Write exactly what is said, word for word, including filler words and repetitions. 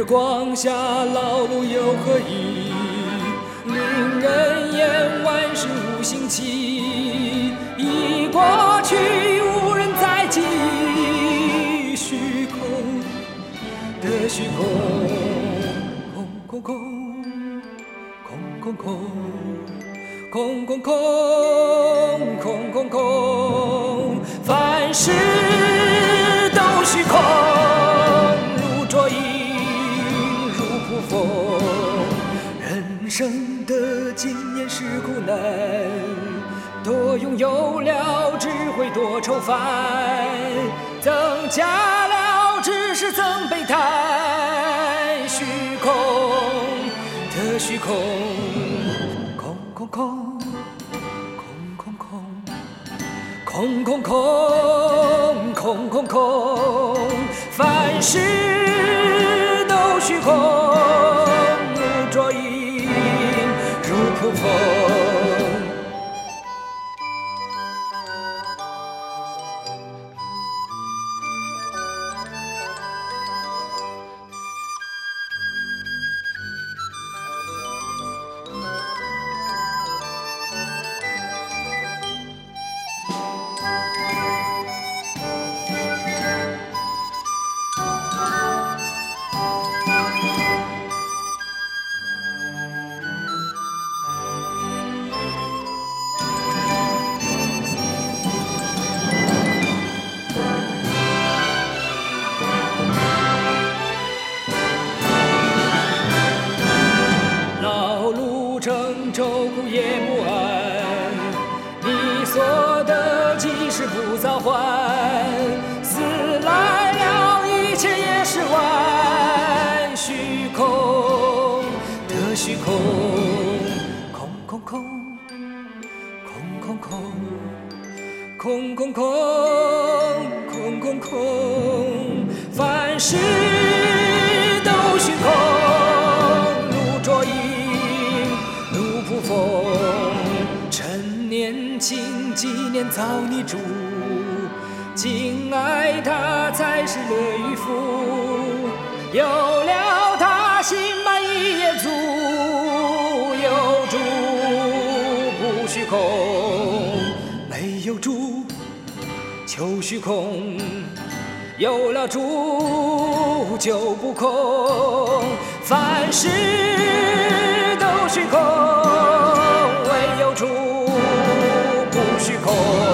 光下劳碌有何意？令人言万事无心起，已过去无人再记。虚空的虚空，空空空，空空空，空空空，空空空，凡事都虚空。人生的经验是苦难，多拥有了智慧多愁烦，增加了知识增悲叹。虚空的虚空，空空空，空空空，空空空，空空空，凡事都虚空。若影如瀑风，周苦也不安，你所得即使不早还，死来了一切也是完。虚空的虚空，空空空，空空空，空空空，空空空，凡事都虚空。趁年轻纪念造你主，敬爱他才是乐与福。有了他心满意也足，有主不虚空，没有主就虚空，有了主就不空。凡事都虚空，唯有主不虚空。